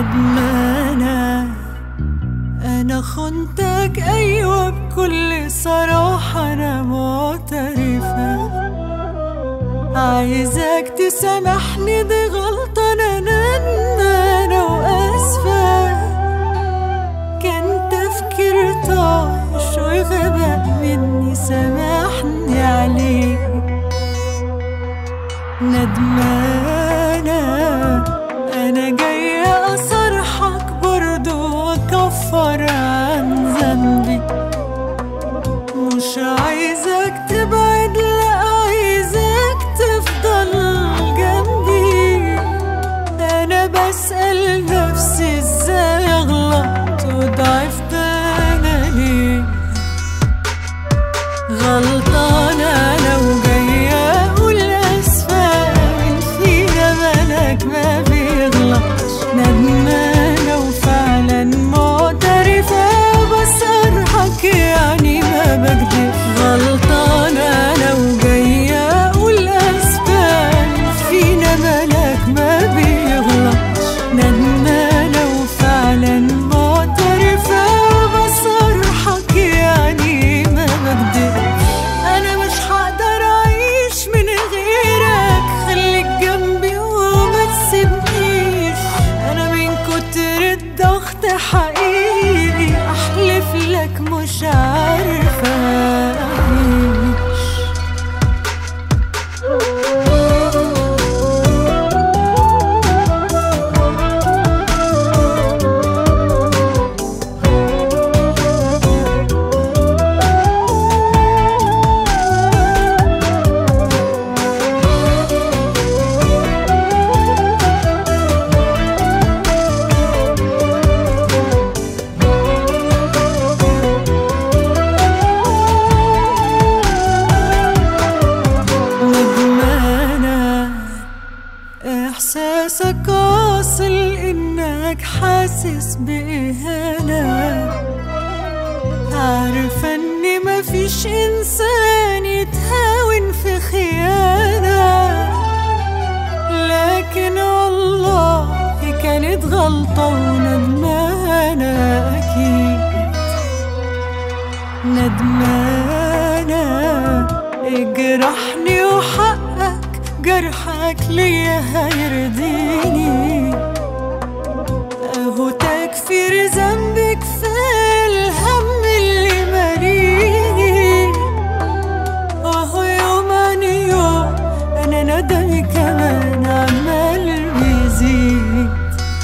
ندمانة أنا خنتك، أيوة بكل صراحة أنا معترفة. عايزك تسامحني، دي غلطة أنا ندمانة وأسفة. كان تفكير طايش وغباء مني، سامحني عليه. ندمانة أنا جاية أصرحك برضو وأكفر عن ذنبي. مش عايزك تبعد، لا عايزك تفضل جنبي. أنا بسأل نفسي إزاي أغلط وضعفت أنا ليه. غلطانة لو جاية أقول أسفة، من فينا مالك ما بيغلطش. ندمانة وفعلا معترفة، بصرحك يعني ما بكدب. غلطانة لو جاية أقول أسفة، من فينا مالك ما بيغلطش. ندمانة وفعلا معترفة، بصرحك يعني ما بكدب. أنا مش هقدر أعيش من غيرك، خليك جنبي وما تسيبنيش. أنا من كتر الضغط حقيقي أحلف لك مش عارفة أعيش. إحساسك واصل إنك حاسس بإهانة. عارفة إني مفيش إنسان يتهاون في خيانة، لكن والله كانت غلطة وندمانة أكيد. ندمانة اجرحني وحقك جرحك ليا هيرضيني. اهو تكفير ذنبك في الهم اللي مريني. اهو يوم عن يوم انا ندمي كمان عمال بيزيد.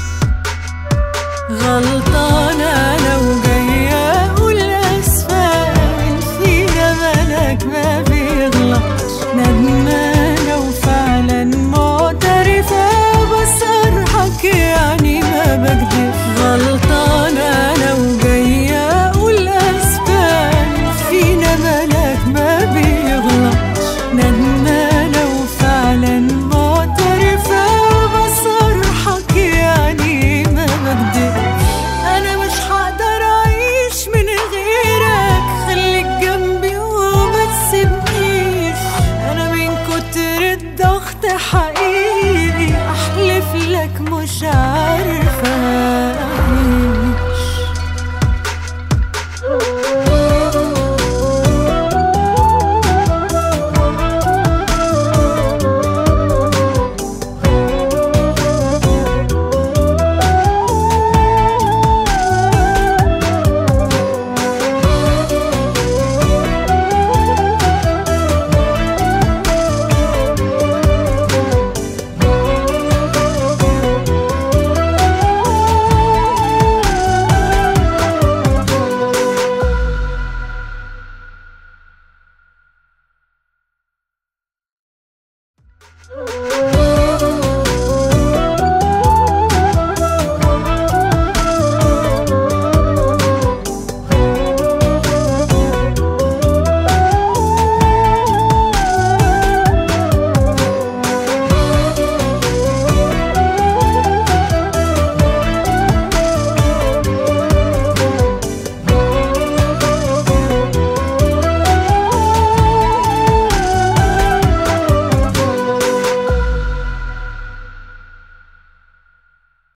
غلطانة لو جاية اقول اسفة، من فينا مالك ما بيغلطش. ندمانة وفعلا معترفة، بصرحك يعني ما بكدب. غلطانة لو جاية أقول أسفة، فينا مالك ما بيغلطش. ندمانة وفعلا معترفة، بصرحك يعني ما بكدب. أنا مش هقدر أعيش من غيرك، خليك جنبي وما تسيبنيش. أنا من كتر الضغط حقيقي أحلف لك مش عارفة